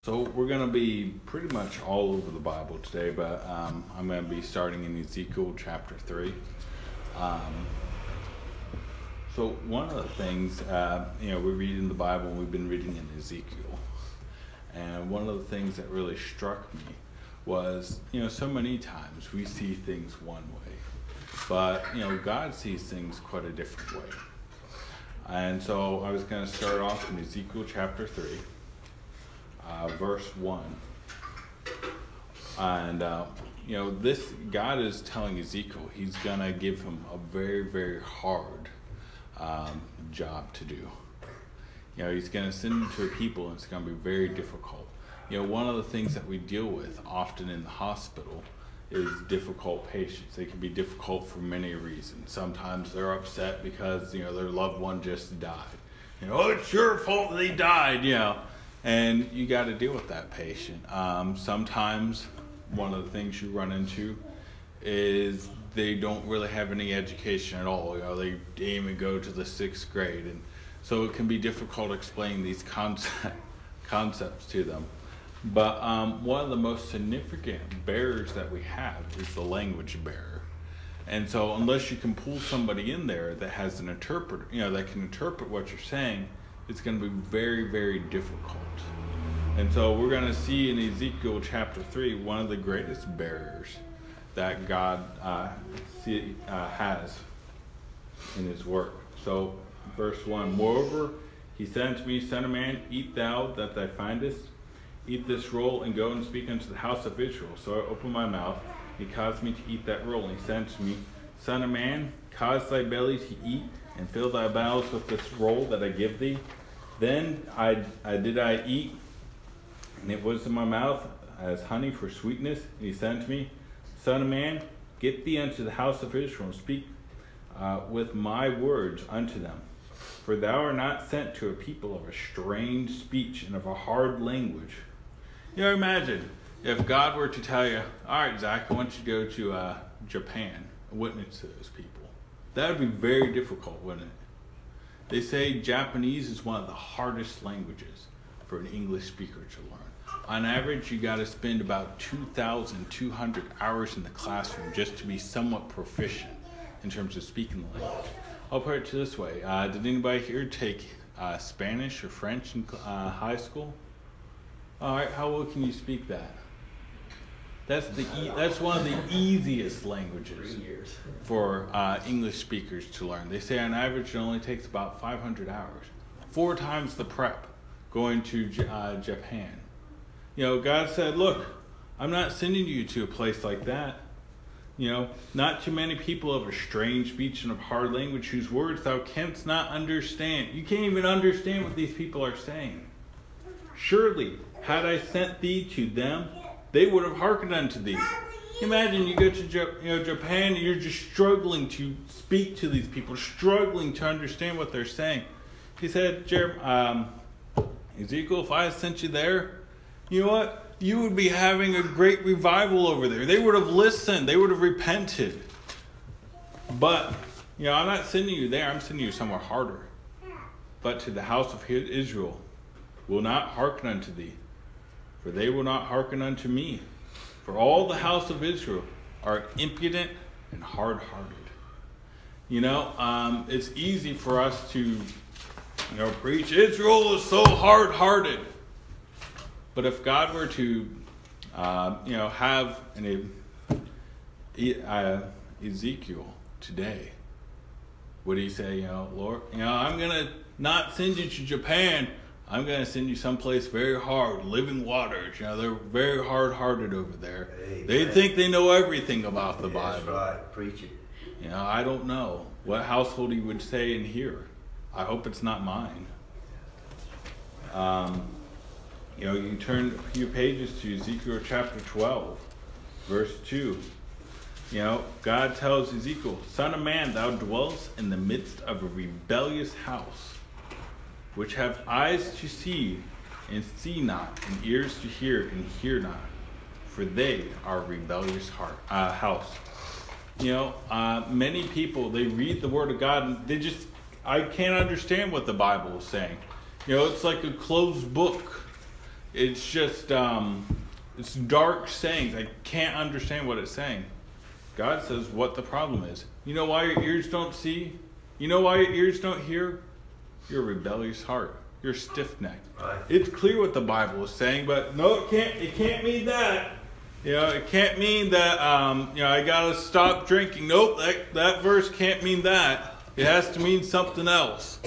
So we're going to be pretty much all over the Bible today, but I'm going to be starting in Ezekiel chapter 3. So one of the things, we read in the Bible, and we've been reading in Ezekiel, and one of the things that really struck me was, so many times we see things one way, but, God sees things quite a different way. And so I was going to start off in Ezekiel chapter 3. Verse 1. And, this God is telling Ezekiel he's going to give him a very, very hard job to do. He's going to send him to a people, and it's going to be very difficult. One of the things that we deal with often in the hospital is difficult patients. They can be difficult for many reasons. Sometimes they're upset because, their loved one just died. It's your fault they died, And you got to deal with that patient. Sometimes one of the things you run into is they don't really have any education at all. They didn't even go to the 6th grade. And so it can be difficult explaining these concepts to them. But one of the most significant barriers that we have is the language barrier. And so unless you can pull somebody in there that has an interpreter, that can interpret what you're saying, it's going to be very, very difficult. And so we're going to see in Ezekiel chapter 3 one of the greatest barriers that God has in his work. So verse 1, Moreover, he said unto me, Son of man, eat thou that thou findest, eat this roll, and go and speak unto the house of Israel. So I opened my mouth, and he caused me to eat that roll. And he said unto me, Son of man, cause thy belly to eat, and fill thy bowels with this roll that I give thee. Then I eat, and it was in my mouth as honey for sweetness. And he said unto me, Son of man, get thee unto the house of Israel, and speak with my words unto them. For thou art not sent to a people of a strange speech and of a hard language. Imagine if God were to tell you, all right, Zach, I want you to go to Japan and witness to those people. That would be very difficult, wouldn't it? They say Japanese is one of the hardest languages for an English speaker to learn. On average, you got to spend about 2,200 hours in the classroom just to be somewhat proficient in terms of speaking the language. I'll put it this way. Did anybody here take Spanish or French in high school? All right, how well can you speak that? That's one of the easiest languages for English speakers to learn. They say on average it only takes about 500 hours. 4 times the prep going to Japan. God said, look, I'm not sending you to a place like that. Not too many people of a strange speech and of hard language whose words thou canst not understand. You can't even understand what these people are saying. Surely, had I sent thee to them, they would have hearkened unto thee. Imagine you go to Japan and you're just struggling to speak to these people, struggling to understand what they're saying. He said, Ezekiel, if I had sent you there, you know what? You would be having a great revival over there. They would have listened. They would have repented. But, I'm not sending you there. I'm sending you somewhere harder. But to the house of Israel will not hearken unto thee, for they will not hearken unto me. For all the house of Israel are impudent and hard-hearted. It's easy for us to, preach Israel is so hard-hearted. But if God were to, have an Ezekiel today, would he say, Lord, I'm going to not send you to Japan. I'm going to send you someplace very hard, living waters. They're very hard-hearted over there. Amen. They think they know everything about the Bible. That's right. Preach it. I don't know what household he would say in here. I hope it's not mine. You can turn a few pages to Ezekiel chapter 12, verse 2. God tells Ezekiel, Son of man, thou dwellest in the midst of a rebellious house, which have eyes to see and see not, and ears to hear and hear not, for they are a rebellious house. Many people, they read the Word of God and I can't understand what the Bible is saying. It's like a closed book. it's just it's dark sayings. I can't understand what it's saying. God says what the problem is. You know why your ears don't see? You know why your ears don't hear? Your rebellious heart. You're stiff-necked. Right. It's clear what the Bible is saying, but no, it can't mean that. It can't mean that, I got to stop drinking. Nope, that verse can't mean that. It has to mean something else.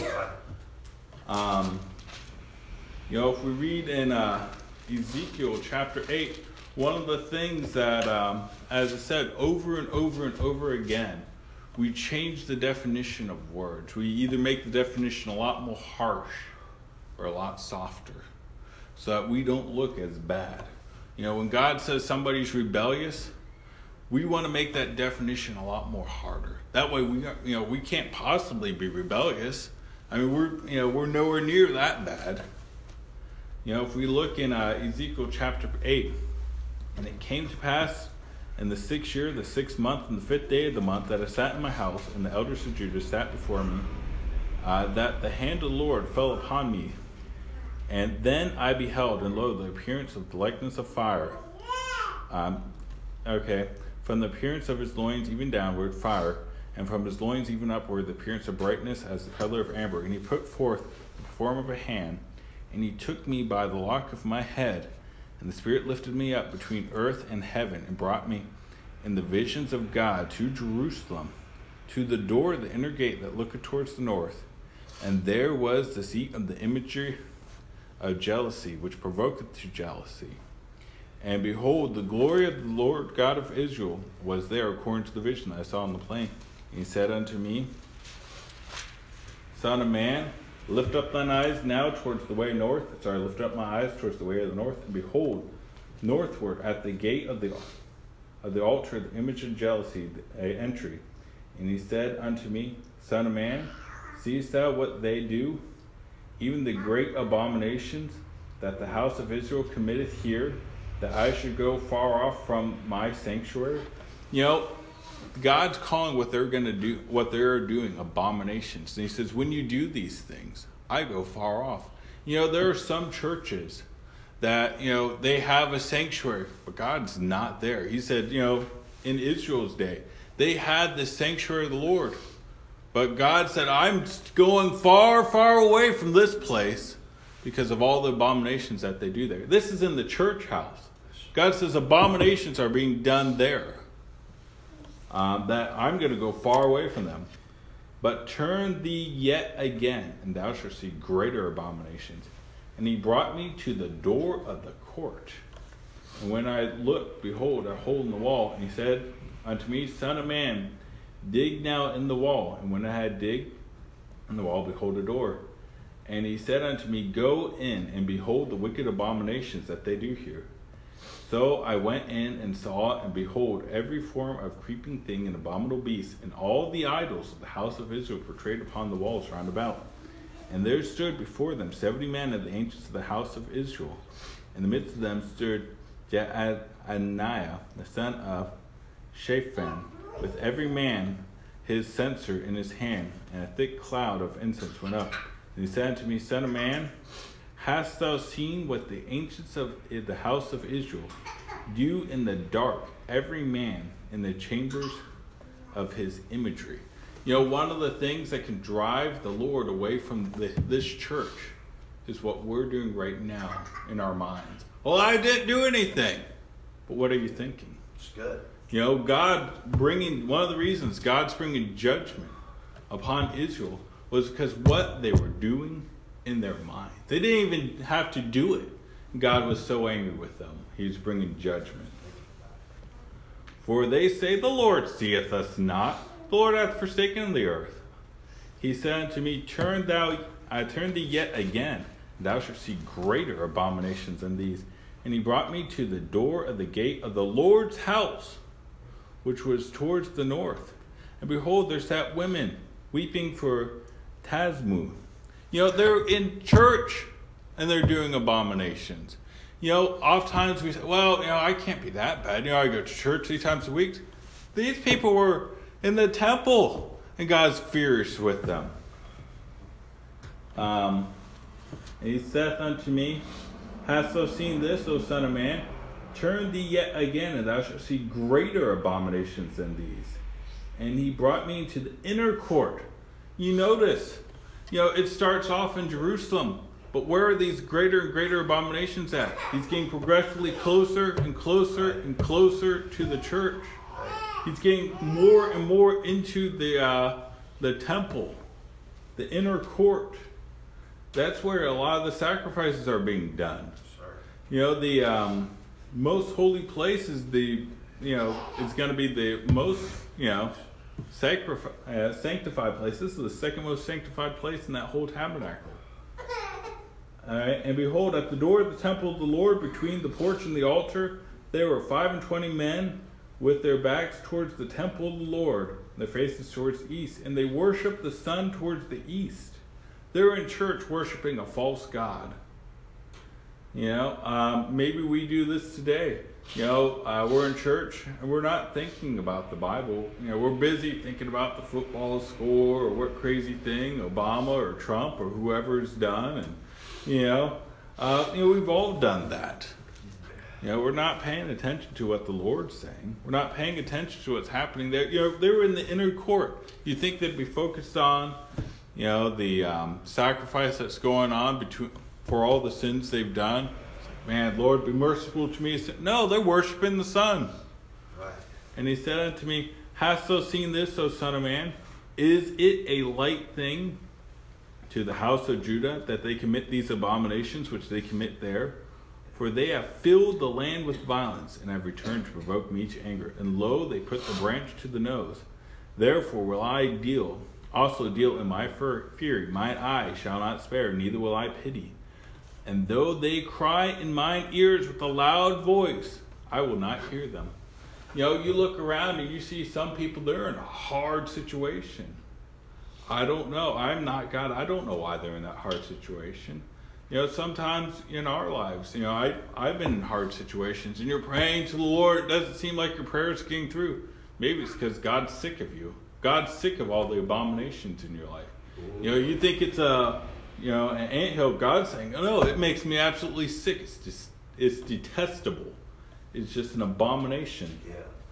If we read in Ezekiel chapter 8, one of the things that, as I said, over and over and over again, we change the definition of words. We either make the definition a lot more harsh or a lot softer so that we don't look as bad. When God says somebody's rebellious, we want to make that definition a lot more harder. That way, we can't possibly be rebellious. I mean, we're nowhere near that bad. If we look in Ezekiel chapter 8, and it came to pass in the 6th year, the 6th month, and the 5th day of the month, that I sat in my house, and the elders of Judah sat before me, that the hand of the Lord fell upon me. And then I beheld, and lo, the appearance of the likeness of fire. From the appearance of his loins even downward, fire, and from his loins even upward, the appearance of brightness as the color of amber. And he put forth the form of a hand, and he took me by the lock of my head, and the Spirit lifted me up between earth and heaven, and brought me in the visions of God to Jerusalem, to the door of the inner gate that looketh towards the north. And there was the seat of the imagery of jealousy, which provoketh to jealousy. And behold, the glory of the Lord God of Israel was there, according to the vision that I saw on the plain. And he said unto me, Son of man, lift up thine eyes now towards the way north. Lift up my eyes towards the way of the north. And behold, northward at the gate of the altar, the image of jealousy, the entry. And he said unto me, Son of man, seest thou what they do? Even the great abominations that the house of Israel committeth here, that I should go far off from my sanctuary. God's calling what they're going to do, what they're doing, abominations. And he says, when you do these things, I go far off. There are some churches that, they have a sanctuary, but God's not there. He said, in Israel's day, they had the sanctuary of the Lord. But God said, I'm going far, far away from this place because of all the abominations that they do there. This is in the church house. God says abominations are being done there. That I'm going to go far away from them. But turn thee yet again, and thou shalt see greater abominations. And he brought me to the door of the court. And when I looked, behold, a hole in the wall. And he said unto me, Son of man, dig now in the wall. And when I had digged in the wall, behold, a door. And he said unto me, Go in, and behold the wicked abominations that they do here. So I went in and saw, and behold, every form of creeping thing and abominable beast, and all the idols of the house of Israel portrayed upon the walls round about. And there stood before them 70 men of the ancients of the house of Israel. In the midst of them stood Jaazaniah, the son of Shaphan, with every man his censer in his hand, and a thick cloud of incense went up. And he said unto me, Son of man, hast thou seen what the ancients of the house of Israel do in the dark, every man in the chambers of his imagery? One of the things that can drive the Lord away from this church is what we're doing right now in our minds. Well, I didn't do anything. But what are you thinking? It's good. One of the reasons God's bringing judgment upon Israel was because what they were doing in their mind. They didn't even have to do it. God was so angry with them. He was bringing judgment. For they say, The Lord seeth us not. The Lord hath forsaken the earth. He said unto me, Turn thee yet again, and thou shalt see greater abominations than these. And he brought me to the door of the gate of the Lord's house, which was towards the north. And behold, there sat women weeping for Tammuz. They're in church and they're doing abominations. Oftentimes we say, well, I can't be that bad. I go to church 3 times a week. These people were in the temple and God's furious with them. And he saith unto me, Hast thou seen this, O son of man? Turn thee yet again, and thou shalt see greater abominations than these. And he brought me into the inner court. You notice, it starts off in Jerusalem, but where are these greater and greater abominations at? He's getting progressively closer and closer and closer to the church. He's getting more and more into the temple, the inner court. That's where a lot of the sacrifices are being done. The most holy place is it's going to be the most, sanctified place. This is the second most sanctified place in that whole tabernacle. All right, and behold, at the door of the temple of the Lord, between the porch and the altar, there were 25 men with their backs towards the temple of the Lord, their faces towards the east, and they worshiped the sun towards the east. They were in church worshiping a false god. Maybe we do this today. We're in church and we're not thinking about the Bible. We're busy thinking about the football score or what crazy thing Obama or Trump or whoever's done. And, we've all done that. We're not paying attention to what the Lord's saying. We're not paying attention to what's happening there. They were in the inner court. You think they'd be focused on, the sacrifice that's going on for all the sins they've done. Man, Lord, be merciful to me. No, they're worshiping the sun. Right. And he said unto me, Hast thou seen this, O son of man? Is it a light thing to the house of Judah that they commit these abominations which they commit there? For they have filled the land with violence, and have returned to provoke me to anger. And lo, they put the branch to the nose. Therefore will I also deal in my fury. Mine eye shall not spare, neither will I pity. And though they cry in mine ears with a loud voice, I will not hear them. You look around and you see some people, they're in a hard situation. I don't know. I'm not God. I don't know why they're in that hard situation. Sometimes in our lives, I've been in hard situations and you're praying to the Lord. It doesn't seem like your prayers are getting through. Maybe it's because God's sick of you. God's sick of all the abominations in your life. You think it's an anthill. God's saying, oh, no, it makes me absolutely sick. It's detestable. It's just an abomination.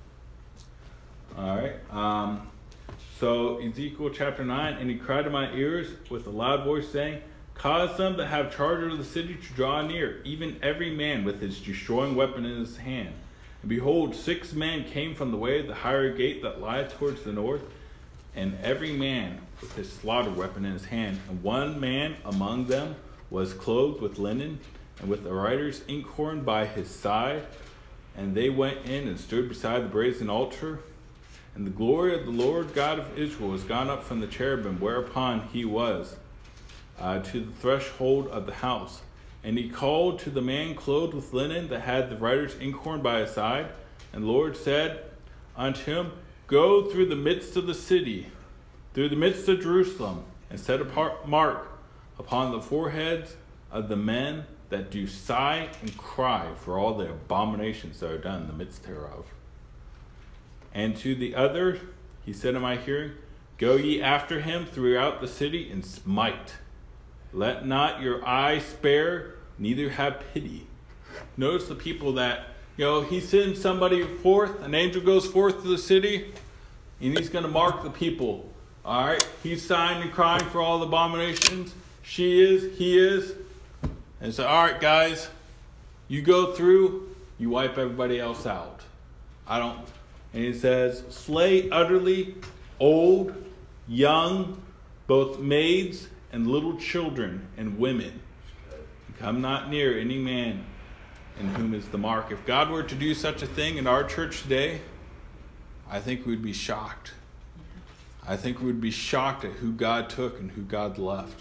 Yeah. All right. So Ezekiel chapter 9, and he cried in my ears with a loud voice, saying, Cause them that have charge of the city to draw near, even every man with his destroying weapon in his hand. And behold, 6 men came from the way of the higher gate that lieth towards the north, and every man with his slaughter weapon in his hand. And one man among them was clothed with linen, and with a writer's inkhorn by his side. And they went in and stood beside the brazen altar. And the glory of the Lord God of Israel was gone up from the cherubim whereupon he was, to the threshold of the house. And he called to the man clothed with linen that had the writer's inkhorn by his side. And the Lord said unto him, Go through the midst of the city, through the midst of Jerusalem, and set a mark upon the foreheads of the men that do sigh and cry for all the abominations that are done in the midst thereof. And to the other he said in my hearing, Go ye after him throughout the city, and smite. Let not your eye spare, neither have pity. Notice the people that, he sends somebody forth, an angel goes forth to the city, and he's going to mark the people. All right, he's sighing and crying for all the abominations. She is, he is. And so, all right, guys, you go through, you wipe everybody else out. And he says, slay utterly old, young, both maids and little children and women. Come not near any man in whom is the mark. If God were to do such a thing in our church today, I think we'd be shocked. I think we'd be shocked at who God took and who God left.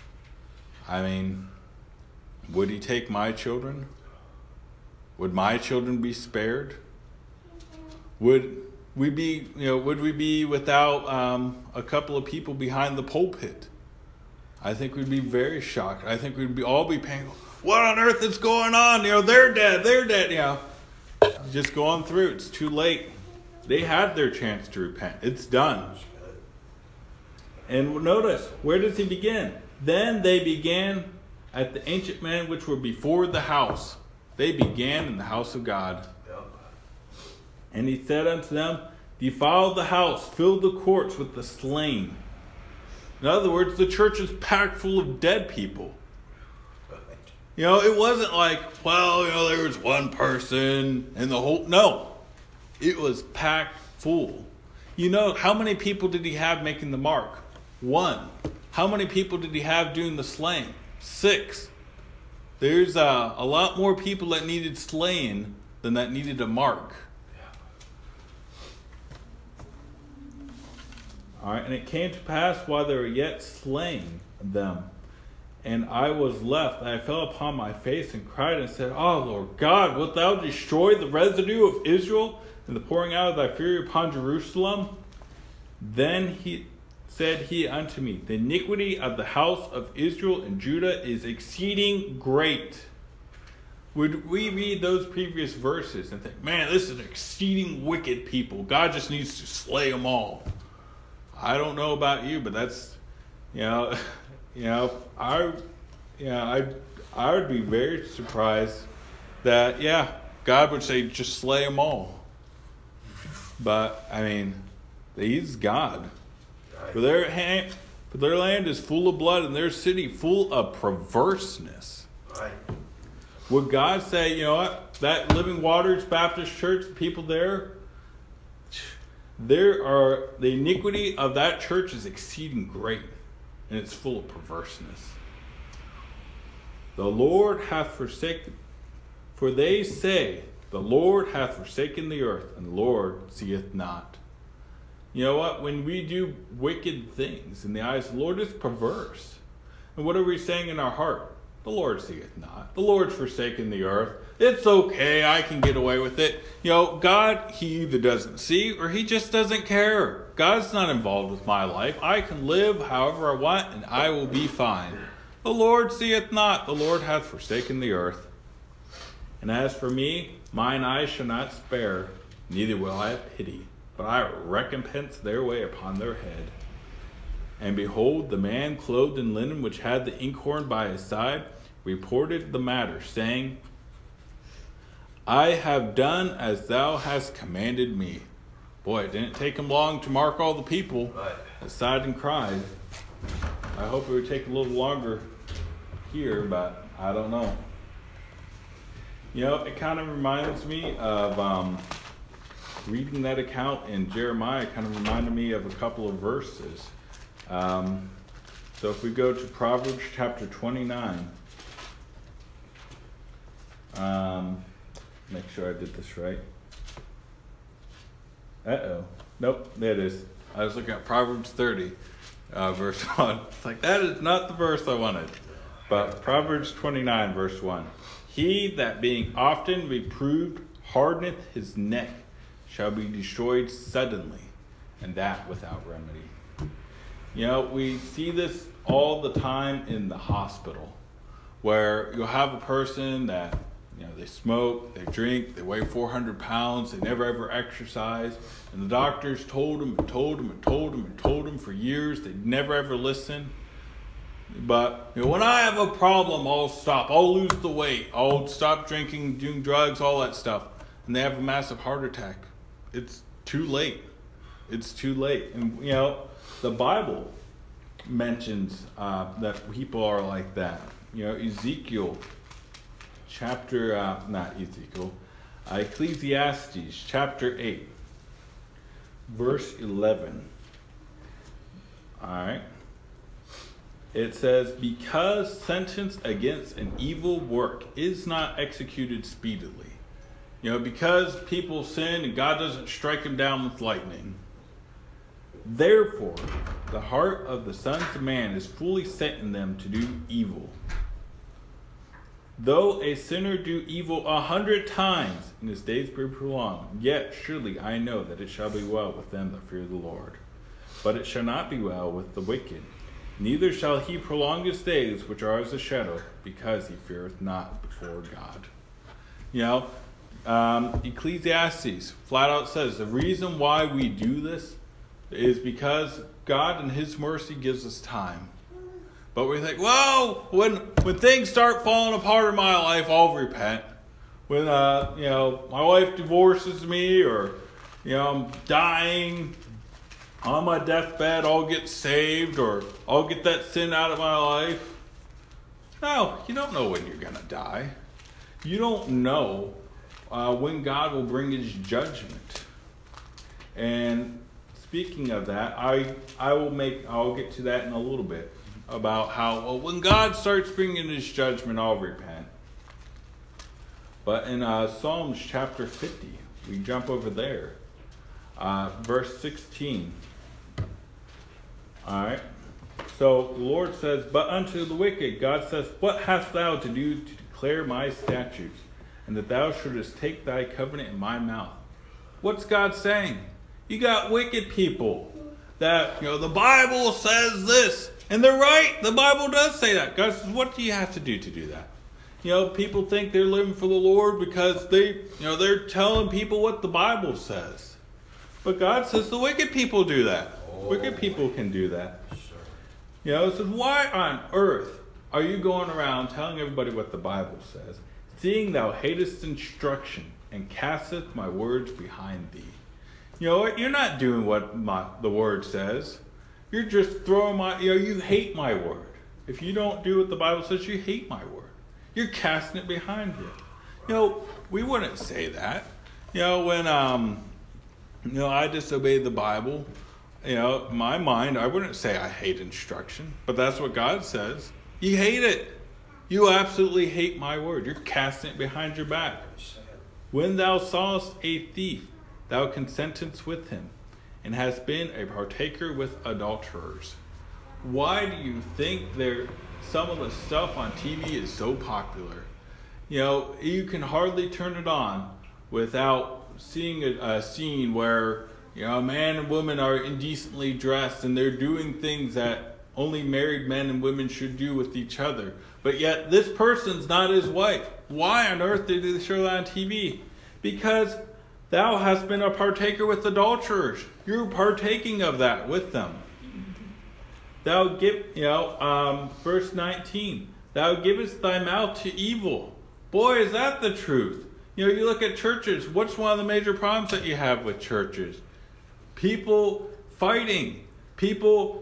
Would he take my children? Would my children be spared? Would we be without a couple of people behind the pulpit? I think we'd be very shocked. I think we'd all be paying, what on earth is going on? They're dead. Just going through. It's too late. They had their chance to repent. It's done. And notice, where does he begin? Then they began at the ancient men which were before the house. They began in the house of God. Yep. And he said unto them, defile the house, fill the courts with the slain. In other words, the church is packed full of dead people. It wasn't like, there was one person and the whole... No. It was packed full. How many people did he have making the mark? 1. How many people did he have doing the slaying? 6. There's a lot more people that needed slaying than that needed a mark. All right, and it came to pass while they were yet slaying them, and I was left, and I fell upon my face and cried and said, Oh, Lord God, wilt thou destroy the residue of Israel and the pouring out of thy fury upon Jerusalem? Then said he unto me, the iniquity of the house of Israel and Judah is exceeding great. Would we read those previous verses and think, man, this is an exceeding wicked people. God just needs to slay them all. I don't know about you, but that's, I would be very surprised that, God would say, just slay them all. But, he's God. For their land is full of blood and their city full of perverseness. Right. Would God say, that Living Waters Baptist Church, the people there, the iniquity of that church is exceeding great, and it's full of perverseness. The Lord hath forsaken, for they say, the Lord hath forsaken the earth, and the Lord seeth not. You know what? When we do wicked things in the eyes of the Lord, it's perverse. And what are we saying in our heart? The Lord seeth not. The Lord's forsaken the earth. It's okay. I can get away with it. God, he either doesn't see or he just doesn't care. God's not involved with my life. I can live however I want and I will be fine. The Lord seeth not. The Lord hath forsaken the earth. And as for me, mine eyes shall not spare, neither will I have pity, but I will recompense their way upon their head. And behold, the man clothed in linen, which had the inkhorn by his side, reported the matter, saying, I have done as thou hast commanded me. Boy, it didn't take him long to mark all the people that sighed and cried. I hope it would take a little longer here, but I don't know. It kind of reminds me of reading that account in Jeremiah. Kind of reminded me of a couple of verses. So if we go to Proverbs chapter 29, make sure I did this right. Nope, there it is. I was looking at Proverbs 30, verse 1. It's like, that is not the verse I wanted. But Proverbs 29, verse 1. He that being often reproved hardeneth his neck shall be destroyed suddenly, and that without remedy. We see this all the time in the hospital, where you'll have a person that, they smoke, they drink, they weigh 400 pounds, they never ever exercise, and the doctors told them for years, they never ever listen. But when I have a problem, I'll stop, I'll lose the weight, I'll stop drinking, doing drugs, all that stuff, and they have a massive heart attack. It's too late. It's too late. And the Bible mentions that people are like that. Ezekiel chapter, Ecclesiastes chapter 8, verse 11. All right. It says, because sentence against an evil work is not executed speedily. Because people sin and God doesn't strike them down with lightning. Therefore, the heart of the sons of man is fully set in them to do evil. Though a sinner do evil 100 times and his days be prolonged, yet surely I know that it shall be well with them that fear the Lord. But it shall not be well with the wicked, neither shall he prolong his days, which are as a shadow, because he feareth not before God. Ecclesiastes flat out says the reason why we do this is because God in his mercy gives us time. But we think, when when things start falling apart in my life, I'll repent. When, my wife divorces me, or, I'm dying on my deathbed, I'll get saved, or I'll get that sin out of my life. No, you don't know when you're going to die. You don't know when God will bring his judgment. And speaking of that, I'll get to that in a little bit, about how when God starts bringing his judgment, I'll repent. But in Psalms chapter 50, we jump over there, verse 16. All right. So the Lord says, "But unto the wicked, God says, what hast thou to do to declare my statutes, and that thou shouldest take thy covenant in my mouth?" What's God saying? You got wicked people that, the Bible says this, and they're right. The Bible does say that. God says, what do you have to do that? People think they're living for the Lord because they're telling people what the Bible says. But God says the wicked people do that. Wicked people can do that. It says, why on earth are you going around telling everybody what the Bible says, seeing thou hatest instruction, and casteth my words behind thee? You're not doing what the word says. You're just throwing you hate my word. If you don't do what the Bible says, you hate my word. You're casting it behind you. We wouldn't say that. When I disobeyed the Bible, in my mind, I wouldn't say I hate instruction, but that's what God says. You hate it. You absolutely hate my word. You're casting it behind your back. When thou sawest a thief, thou consentest with him, and hast been a partaker with adulterers. Why do you think some of the stuff on TV is so popular? You can hardly turn it on without seeing a scene where a man and woman are indecently dressed, and they're doing things that only married men and women should do with each other. But yet this person's not his wife. Why on earth did they show that on TV? Because thou hast been a partaker with adulterers. You're partaking of that with them. Thou give, verse 19. Thou givest thy mouth to evil. Boy, is that the truth. You look at churches. What's one of the major problems that you have with churches? People fighting. People,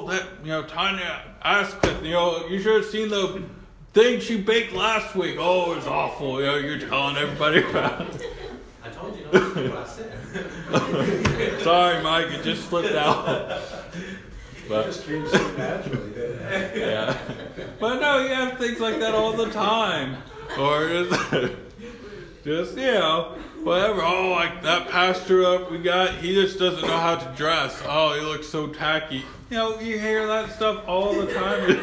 Tanya Asquith, you should have seen the thing she baked last week. Oh, it was awful. You're telling everybody about it. I told you not to do what I said. Sorry, Mike, it just slipped out. But, it just came so naturally, didn't it? Yeah. But no, you have things like that all the time. Or just, whatever. Oh, like that pastor we got, he just doesn't know how to dress. Oh, he looks so tacky. You hear that stuff all the time.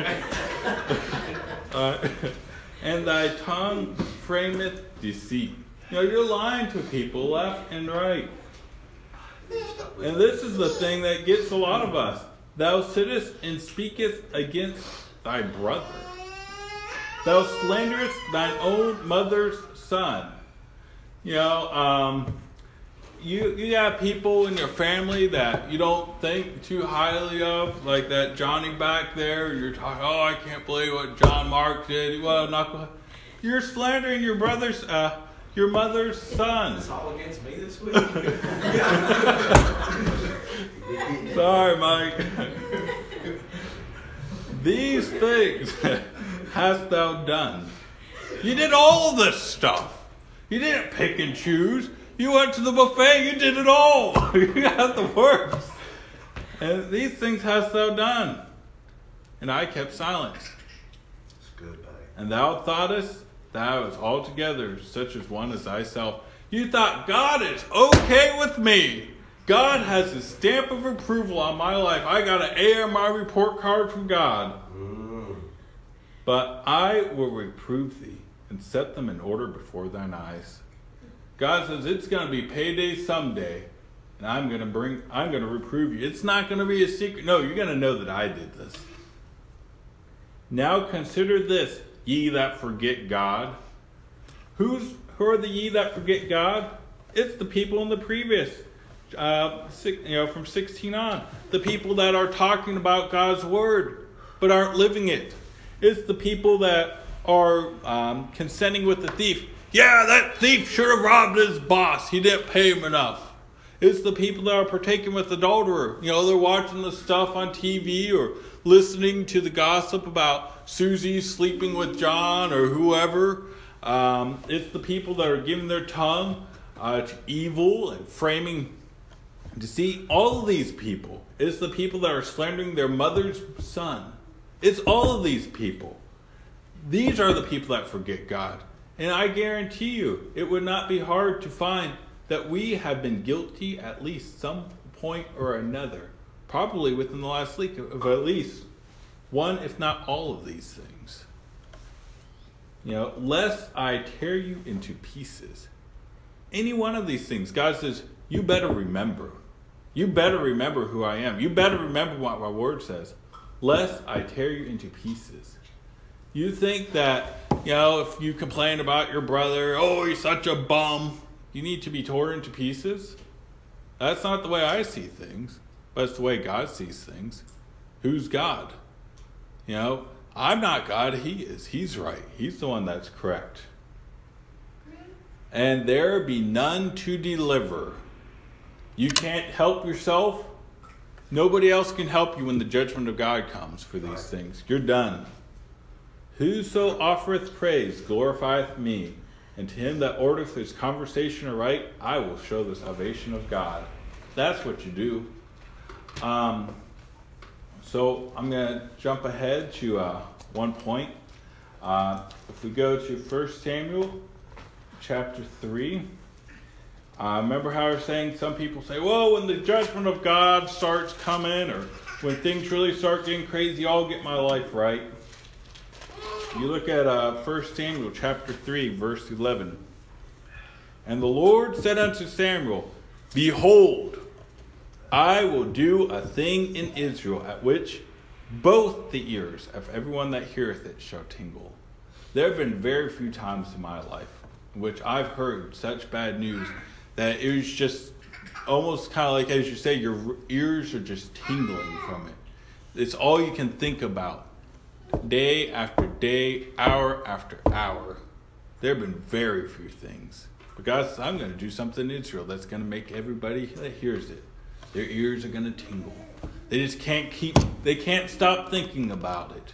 And thy tongue frameth deceit. You're lying to people left and right. And this is the thing that gets a lot of us. Thou sittest and speakest against thy brother. Thou slanderest thine own mother's son. You have people in your family that you don't think too highly of, like that Johnny back there. You're talking, oh, I can't believe what John Mark did. You're slandering your mother's son. It's all against me this week. Sorry, Mike. These things hast thou done. You did all this stuff. You didn't pick and choose. You went to the buffet. You did it all. You got the works. And these things hast thou done. And I kept silence. It's good, buddy. And thou thoughtest thou was altogether such as one as thyself. You thought God is okay with me. God has his stamp of approval on my life. I got an A on my report card from God. But I will reprove thee and set them in order before thine eyes. God says it's going to be payday someday, and I'm going to reprove you. It's not going to be a secret. No, you're going to know that I did this. Now consider this, ye that forget God. Who are the ye that forget God? It's the people in the previous, from 16 on. The people that are talking about God's word, but aren't living it. It's the people that are consenting with the thief. Yeah, that thief should have robbed his boss. He didn't pay him enough. It's the people that are partaking with the adulterer. They're watching the stuff on TV or listening to the gossip about Susie sleeping with John or whoever. It's the people that are giving their tongue to evil and framing deceit. All of these people. It's the people that are slandering their mother's son. It's all of these people. These are the people that forget God. And I guarantee you, it would not be hard to find that we have been guilty at least some point or another, probably within the last week, of at least one, if not all of these things. Lest I tear you into pieces. Any one of these things, God says, you better remember. You better remember who I am. You better remember what my word says. Lest I tear you into pieces. You think that, if you complain about your brother, oh, he's such a bum, you need to be torn into pieces? That's not the way I see things, but it's the way God sees things. Who's God? I'm not God, He is. He's right. He's the one that's correct. And there be none to deliver. You can't help yourself. Nobody else can help you when the judgment of God comes for these things. You're done. Whoso offereth praise glorifieth me, and to him that ordereth his conversation aright, I will show the salvation of God. That's what you do. So I'm going to jump ahead to one point. If we go to 1 Samuel chapter 3. Remember how I was saying some people say, well, when the judgment of God starts coming, or when things really start getting crazy, I'll get my life right. You look at 1 Samuel chapter 3, verse 11. And the Lord said unto Samuel, Behold, I will do a thing in Israel, at which both the ears of everyone that heareth it shall tingle. There have been very few times in my life in which I've heard such bad news that it was just almost kind of like, as you say, your ears are just tingling from it. It's all you can think about. Day after day, hour after hour. There have been very few things. But God says, I'm going to do something in Israel that's going to make everybody that hears it, their ears are going to tingle. They just can't stop thinking about it.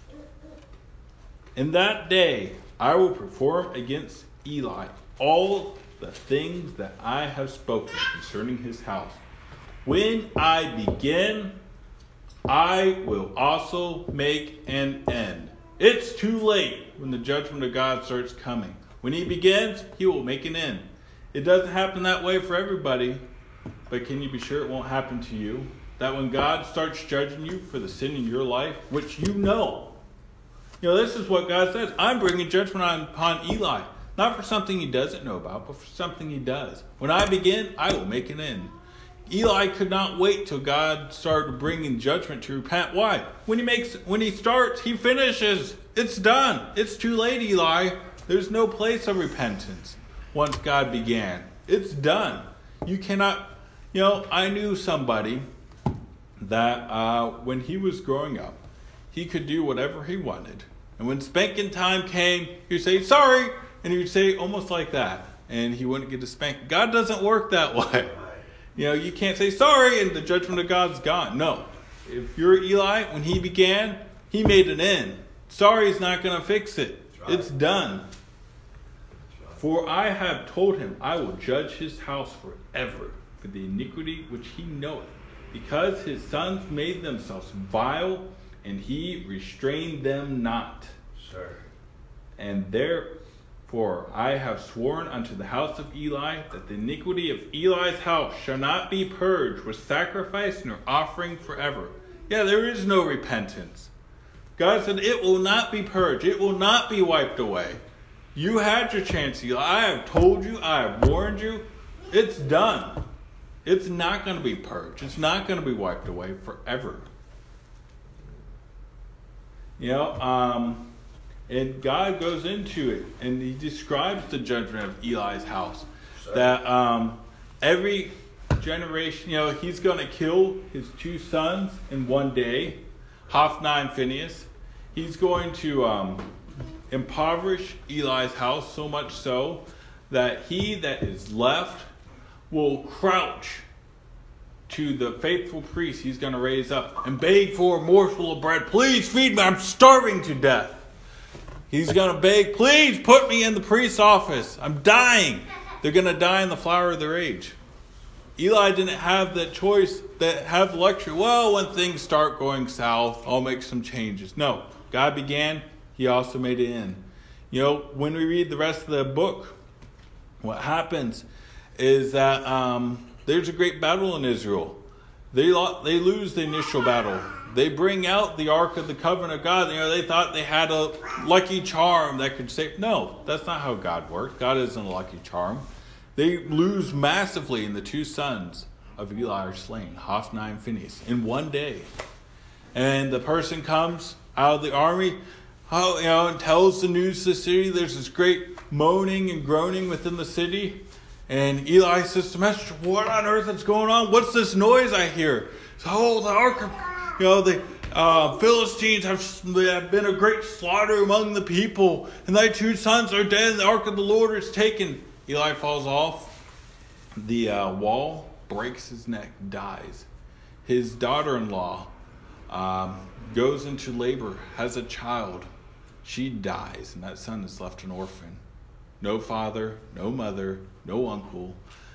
In that day, I will perform against Eli all the things that I have spoken concerning his house. When I begin, I will also make an end. It's too late when the judgment of God starts coming. When he begins, he will make an end. It doesn't happen that way for everybody, but can you be sure it won't happen to you? That when God starts judging you for the sin in your life, which you know, this is what God says. I'm bringing judgment upon Eli. Not for something he doesn't know about, but for something he does. When I begin, I will make an end. Eli could not wait till God started bringing judgment to repent. Why? When he starts, he finishes. It's done. It's too late, Eli. There's no place of repentance once God began. It's done. You cannot, I knew somebody that when he was growing up, he could do whatever he wanted. And when spanking time came, he would say, sorry. And he would say almost like that. And he wouldn't get a spank. God doesn't work that way. You can't say sorry and the judgment of God's gone. No. If you're Eli, when he began, he made an end. Sorry is not going to fix it. It's done. For I have told him, I will judge his house forever for the iniquity which he knoweth, because his sons made themselves vile, and he restrained them not. Sure. And therefore I have sworn unto the house of Eli that the iniquity of Eli's house shall not be purged with sacrifice nor offering forever. Yeah, there is no repentance. God said it will not be purged. It will not be wiped away. You had your chance, Eli. I have told you. I have warned you. It's done. It's not going to be purged. It's not going to be wiped away forever. And God goes into it, and he describes the judgment of Eli's house. Sure. That every generation, he's going to kill his two sons in one day, Hophni and Phinehas. he's going to impoverish Eli's house so much so that he that is left will crouch to the faithful priest he's going to raise up and beg for a morsel of bread. Please feed me. I'm starving to death. He's going to beg, please put me in the priest's office. I'm dying. They're going to die in the flower of their age. Eli didn't have that choice, that have the luxury. Well, when things start going south, I'll make some changes. No, God began. He also made it end. You know, when we read the rest of the book, what happens is that there's a great battle in Israel. They lose the initial battle. They bring out the Ark of the Covenant of God. You know, they thought they had a lucky charm that could save. No, that's not how God works. God isn't a lucky charm. They lose massively, and the two sons of Eli are slain, Hophni and Phinehas, in one day. And the person comes out of the army, and tells the news to the city. There's this great moaning and groaning within the city. And Eli says to the messenger, what on earth is going on? What's this noise I hear? So, the Ark of, the Philistines have been a great slaughter among the people. And thy two sons are dead, and the Ark of the Lord is taken. Eli falls off the wall, breaks his neck, dies. His daughter-in-law goes into labor, has a child. She dies, and that son is left an orphan. No father, no mother, no uncle,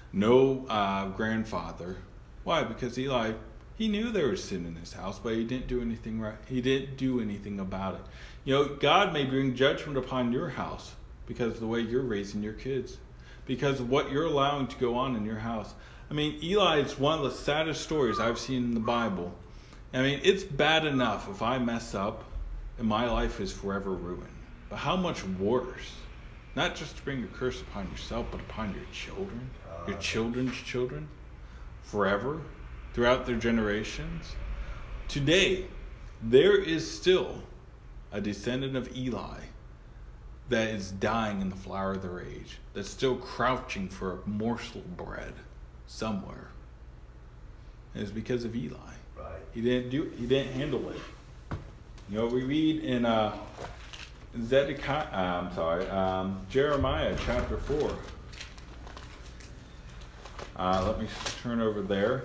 no grandfather. Why? Because Eli, he knew there was sin in his house, but he didn't do anything right. He didn't do anything about it. You know, God may bring judgment upon your house because of the way you're raising your kids, because of what you're allowing to go on in your house. I mean, Eli is one of the saddest stories I've seen in the Bible. I mean, it's bad enough if I mess up and my life is forever ruined. But how much worse? Not just to bring a curse upon yourself, but upon your children, your children's children, forever, throughout their generations. Today, there is still a descendant of Eli that is dying in the flower of their age, that's still crouching for a morsel of bread somewhere. And it's because of Eli. Right. He didn't handle it. You know, we read in Jeremiah chapter 4. Let me turn over there.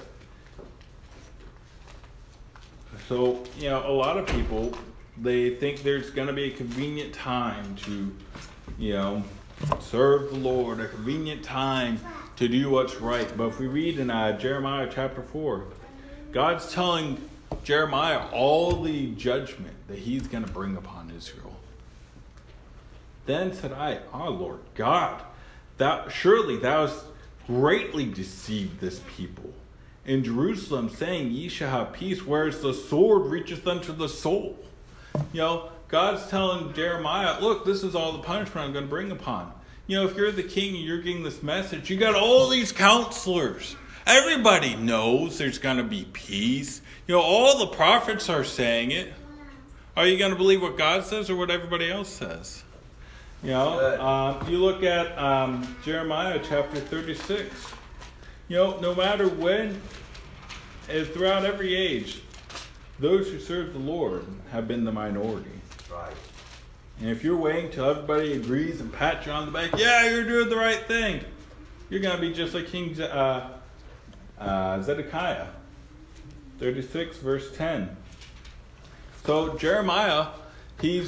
So, you know, a lot of people, they think there's going to be a convenient time to, serve the Lord, a convenient time to do what's right. But if we read in Jeremiah chapter 4, God's telling Jeremiah all the judgment that he's going to bring upon Israel. Then said I, Lord God, surely thou hast greatly deceived this people. In Jerusalem, saying, ye shall have peace, whereas the sword reacheth unto the soul. You know, God's telling Jeremiah, look, this is all the punishment I'm going to bring upon. You know, if you're the king and you're getting this message, you got all these counselors. Everybody knows there's going to be peace. You know, all the prophets are saying it. Are you going to believe what God says or what everybody else says? You know, you look at Jeremiah chapter 36. You know, no matter when, throughout every age, those who serve the Lord have been the minority. Right. And if you're waiting till everybody agrees and pat you on the back, yeah, you're doing the right thing, you're going to be just like King Zedekiah. 36 verse 10. So Jeremiah, he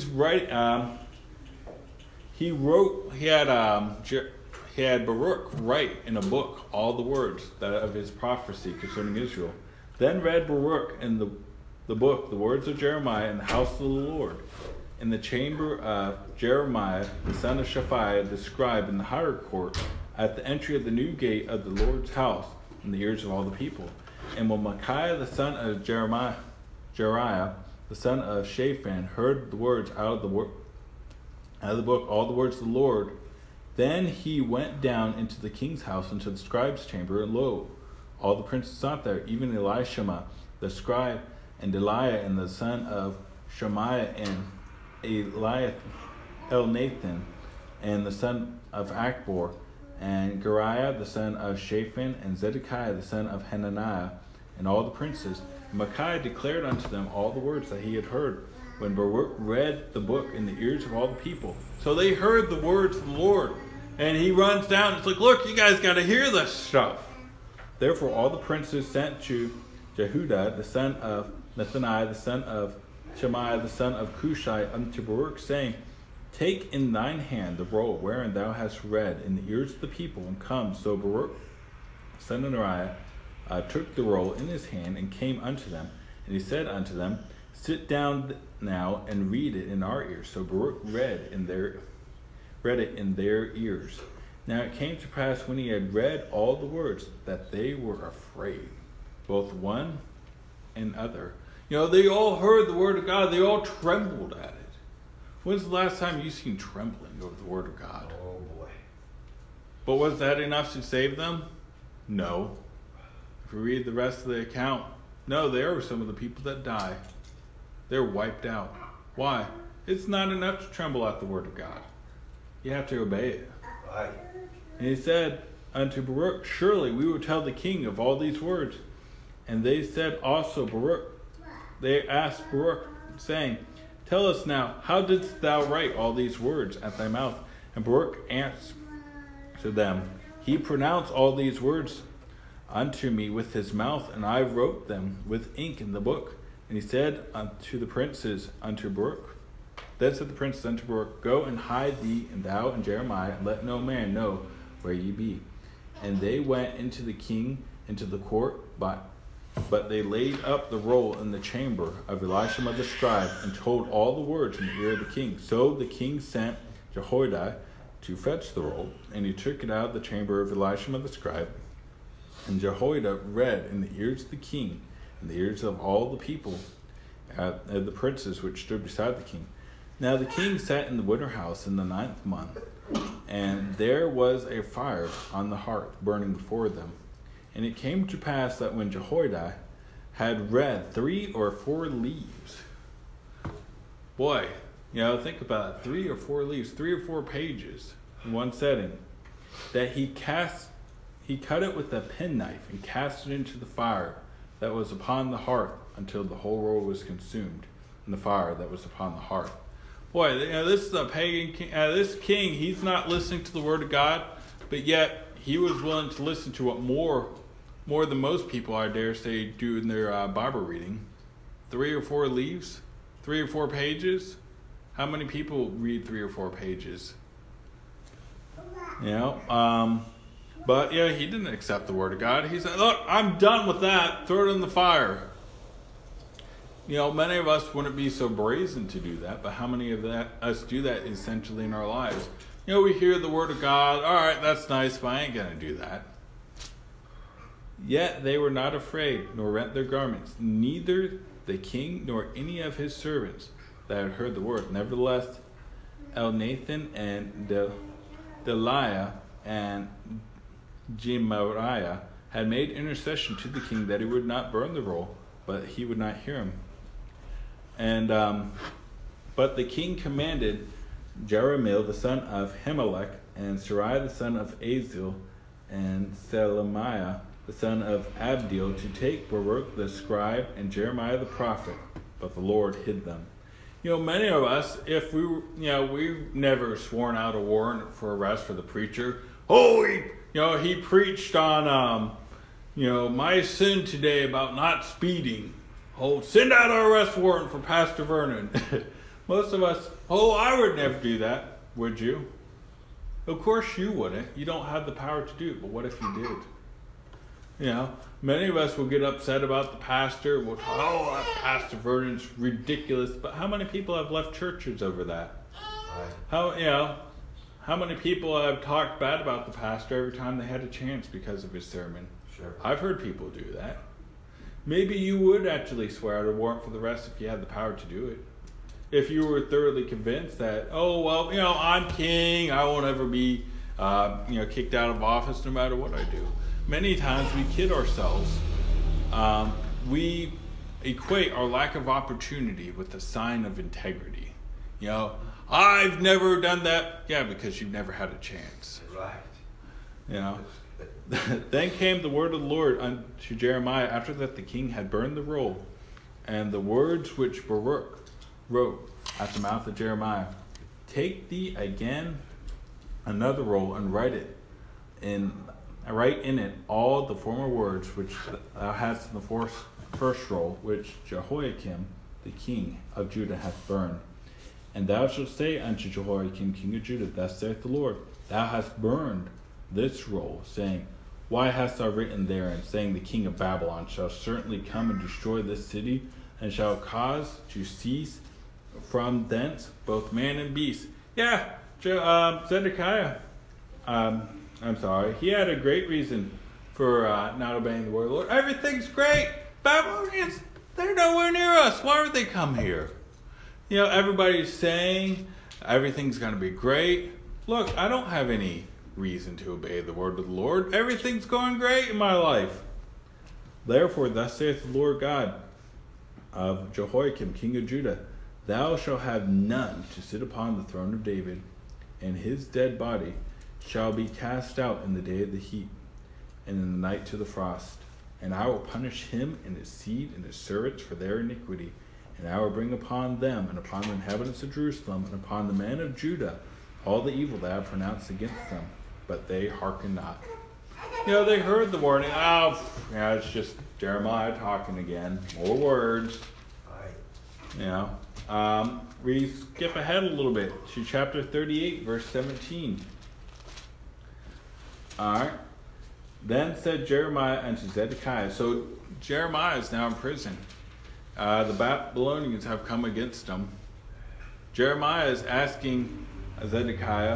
had Baruch write in a book all the words of his prophecy concerning Israel. Then read Baruch in the book the words of Jeremiah in the house of the Lord, in the chamber of Jeremiah the son of Shaphiah the scribe, in the higher court, at the entry of the new gate of the Lord's house, in the ears of all the people. And when Micaiah the son of Jeriah the son of Shaphan heard the words out of the book, all the words of the Lord, then he went down into the king's house, into the scribe's chamber, and lo, all the princes sat there, even Elishama the scribe, and Delaiah and the son of Shemaiah, and Elnathan, and the son of Achbor, and Gariah the son of Shaphan, and Zedekiah the son of Hananiah, and all the princes. And Micaiah declared unto them all the words that he had heard, when Baruch read the book in the ears of all the people. So they heard the words of the Lord. And he runs down. It's like, look, you guys got to hear this stuff. Therefore, all the princes sent to Jehudah, the son of Nethaniah, the son of Shemaiah, the son of Cushai, unto Baruch, saying, Take in thine hand the roll wherein thou hast read in the ears of the people, and come. So Baruch, son of Neriah, took the roll in his hand, and came unto them. And he said unto them, Sit down now, and read it in our ears. So Baruch read it in their ears. Now it came to pass, when he had read all the words, that they were afraid, both one and other. They all heard the word of God. They all trembled at it. When's the last time you've seen trembling over the word of God? Oh boy. But was that enough to save them? No. If we read the rest of the account, no, there were some of the people that die. They're wiped out. Why? It's not enough to tremble at the word of God. You have to obey it. Right. And he said unto Baruch, Surely we will tell the king of all these words. And they said also they asked Baruch, saying, Tell us now, how didst thou write all these words at thy mouth? And Baruch answered them, He pronounced all these words unto me with his mouth, and I wrote them with ink in the book. And he said unto the princes unto Baruch, Then said the princes unto Baruch, Go and hide thee, and thou and Jeremiah, and let no man know where ye be. And they went into the king into the court, but they laid up the roll in the chamber of Elishama the scribe, and told all the words in the ear of the king. So the king sent Jehoiada to fetch the roll, and he took it out of the chamber of Elishama the scribe. And Jehoiada read in the ears of the king, in the ears of all the people, the princes which stood beside the king. Now the king sat in the winter house in the 9th month, and there was a fire on the hearth burning before them. And it came to pass that when Jehoiada had read 3 or 4 leaves, boy, think about it, 3 or 4 leaves, 3 or 4 pages in one setting, that he cut it with a penknife and cast it into the fire that was upon the hearth until the whole roll was consumed in the fire that was upon the hearth. Boy, this is a pagan king. This king, he's not listening to the word of God, but yet he was willing to listen to what more than most people, I dare say, do in their Bible reading. 3 or 4 leaves, 3 or 4 pages. How many people read 3 or 4 pages? But he didn't accept the word of God. He said, "Look, I'm done with that. Throw it in the fire." Many of us wouldn't be so brazen to do that, but how many of us do that essentially in our lives? We hear the word of God. All right, that's nice, but I ain't going to do that. Yet they were not afraid, nor rent their garments, neither the king nor any of his servants that had heard the word. Nevertheless, Elnathan and Delaiah and Gemariah had made intercession to the king that he would not burn the roll, but he would not hear him. And but the king commanded Jerahmeel the son of Himelech, and Sariah the son of Aziel, and Selemiah the son of Abdiel to take Baruch the scribe and Jeremiah the prophet, but the Lord hid them. Many of us, if we've never sworn out a warrant for arrest for the preacher. Oh, he preached on, my sin today about not speeding. Oh, send out an arrest warrant for Pastor Vernon. Most of us, I would never do that, would you? Of course you wouldn't. You don't have the power to do it, but what if you did? Many of us will get upset about the pastor. We'll talk, that Pastor Vernon's ridiculous. But how many people have left churches over that? Right. How many people have talked bad about the pastor every time they had a chance because of his sermon? Sure. I've heard people do that. Maybe you would actually swear out a warrant for the rest if you had the power to do it. If you were thoroughly convinced that, I'm king, I won't ever be, kicked out of office no matter what I do. Many times we kid ourselves. We equate our lack of opportunity with a sign of integrity. I've never done that. Yeah, because you've never had a chance. Right. Then came the word of the Lord unto Jeremiah after that the king had burned the roll, and the words which Baruch wrote at the mouth of Jeremiah, take thee again another roll and write in it all the former words which thou hast in the first roll, which Jehoiakim the king of Judah hath burned. And thou shalt say unto Jehoiakim king of Judah, thus saith the Lord, thou hast burned this roll, saying, why hast thou written therein, saying, the king of Babylon shall certainly come and destroy this city, and shall cause to cease from thence both man and beast. Yeah, Zedekiah, he had a great reason for not obeying the word of the Lord. Everything's great. Babylonians, they're nowhere near us. Why would they come here? Everybody's saying everything's going to be great. Look, I don't have any reason to obey the word of the Lord. Everything's going great in my life. Therefore, thus saith the Lord God of Jehoiakim, king of Judah, thou shalt have none to sit upon the throne of David, and his dead body shall be cast out in the day of the heat, and in the night to the frost. And I will punish him and his seed and his servants for their iniquity. And I will bring upon them and upon the inhabitants of Jerusalem and upon the men of Judah all the evil that I have pronounced against them. But they hearken not. They heard the warning. It's just Jeremiah talking again. More words. We skip ahead a little bit to chapter 38, verse 17. All right. Then said Jeremiah unto Zedekiah. So Jeremiah is now in prison. The Babylonians have come against him. Jeremiah is asking Zedekiah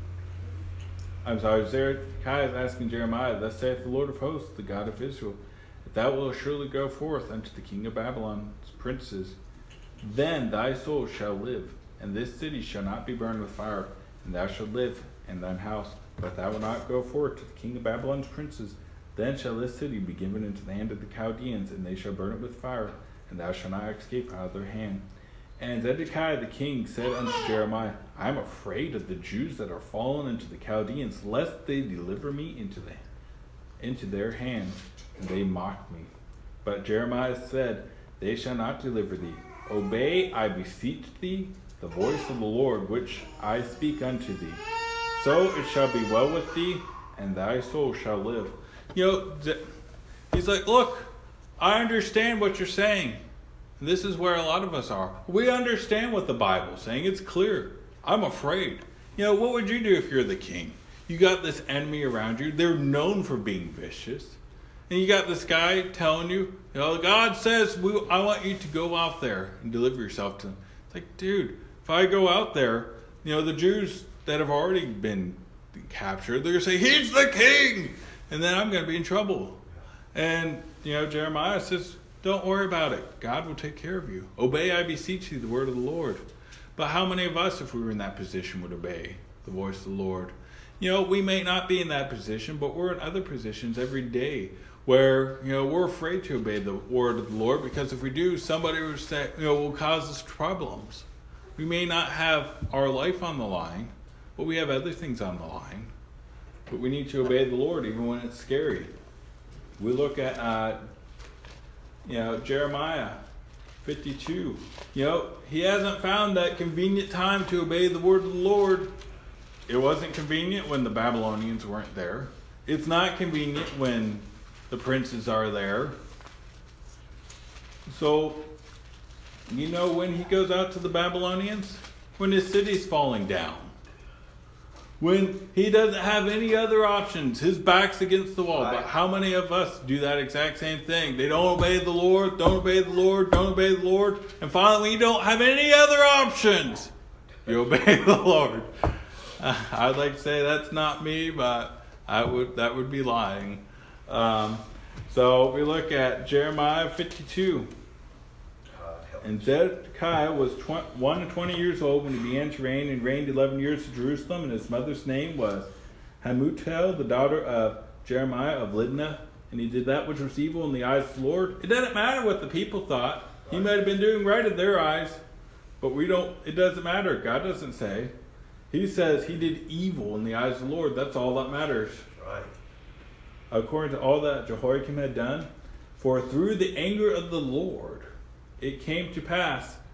is asking Jeremiah, thus saith the Lord of hosts, the God of Israel, if thou wilt surely go forth unto the king of Babylon's princes, then thy soul shall live, and this city shall not be burned with fire, and thou shalt live in thine house. But thou wilt not go forth to the king of Babylon's princes, then shall this city be given into the hand of the Chaldeans, and they shall burn it with fire, and thou shalt not escape out of their hand. And Zedekiah the king said unto Jeremiah, I am afraid of the Jews that are fallen into the Chaldeans, lest they deliver me into their hand, and they mock me. But Jeremiah said, they shall not deliver thee. Obey, I beseech thee, the voice of the Lord, which I speak unto thee. So it shall be well with thee, and thy soul shall live. He's like, look, I understand what you're saying. This is where a lot of us are. We understand what the Bible's saying. It's clear. I'm afraid. What would you do if you're the king? You got this enemy around you. They're known for being vicious. And you got this guy telling you, God says, I want you to go out there and deliver yourself to them. It's like, dude, if I go out there, the Jews that have already been captured, they're going to say, he's the king. And then I'm going to be in trouble. And, Jeremiah says, don't worry about it. God will take care of you. Obey, I beseech you, the word of the Lord. But how many of us, if we were in that position, would obey the voice of the Lord? We may not be in that position, but we're in other positions every day where, we're afraid to obey the word of the Lord, because if we do, somebody will say, will cause us problems. We may not have our life on the line, but we have other things on the line. But we need to obey the Lord even when it's scary. We look at Jeremiah 52. He hasn't found that convenient time to obey the word of the Lord. It wasn't convenient when the Babylonians weren't there. It's not convenient when the princes are there. So, when he goes out to the Babylonians? When his city's falling down. When he doesn't have any other options. His back's against the wall. Right. But how many of us do that exact same thing? They don't obey the Lord, don't obey the Lord, don't obey the Lord. And finally, when you don't have any other options, you obey the Lord. I'd like to say that's not me, but that would be lying. So we look at Jeremiah 52. And Zedekiah was 21 years old when he began to reign, and reigned 11 years in Jerusalem. And his mother's name was Hamutal, the daughter of Jeremiah of Libnah. And he did that which was evil in the eyes of the Lord. It doesn't matter what the people thought. He might have been doing right in their eyes, but it doesn't matter. God doesn't say. He says he did evil in the eyes of the Lord. That's all that matters. Right. According to all that Jehoiakim had done, for through the anger of the Lord it came to pass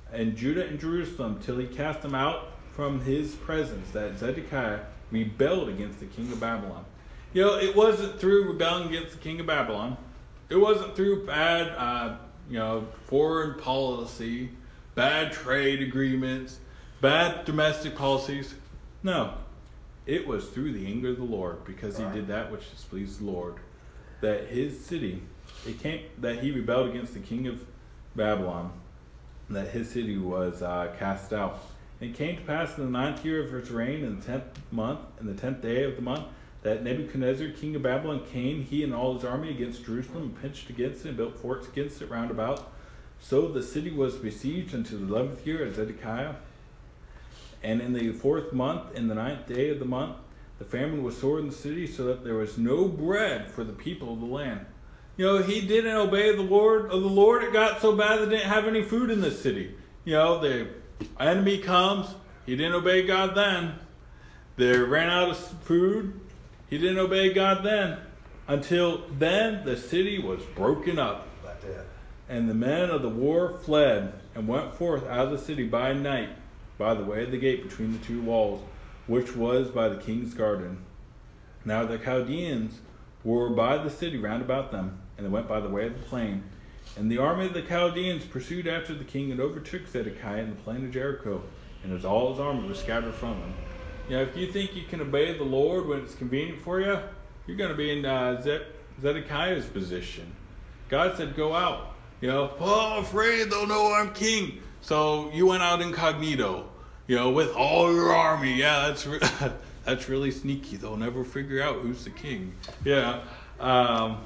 and Judah and Jerusalem till he cast them out from his presence, that Zedekiah rebelled against the king of Babylon. It wasn't through rebelling against the king of Babylon. It wasn't through bad, foreign policy, bad trade agreements, bad domestic policies. No, it was through the anger of the Lord, because he did that which displeased the Lord, that his city, that he rebelled against the king of Babylon, that his city was cast out. And it came to pass in the 9th year of his reign, in the 10th month, in the 10th day of the month, that Nebuchadnezzar, king of Babylon, came, he and all his army, against Jerusalem, and pitched against it, and built forts against it round about. So the city was besieged unto the 11th year of Zedekiah. And in the 4th month, in the 9th day of the month, the famine was sore in the city, so that there was no bread for the people of the land. He didn't obey the word of the Lord. It got so bad they didn't have any food in the city. The enemy comes. He didn't obey God then. They ran out of food. He didn't obey God then. Until then, the city was broken up. And the men of the war fled and went forth out of the city by night, by the way of the gate between the two walls, which was by the king's garden. Now the Chaldeans were by the city round about them, and they went by the way of the plain. And the army of the Chaldeans pursued after the king and overtook Zedekiah in the plain of Jericho, and as all his army was scattered from him. If you think you can obey the Lord when it's convenient for you, you're going to be in Zedekiah's position. God said, go out. I'm afraid they'll know I'm king. So you went out incognito, with all your army. Yeah, that's really sneaky. They'll never figure out who's the king. Yeah. And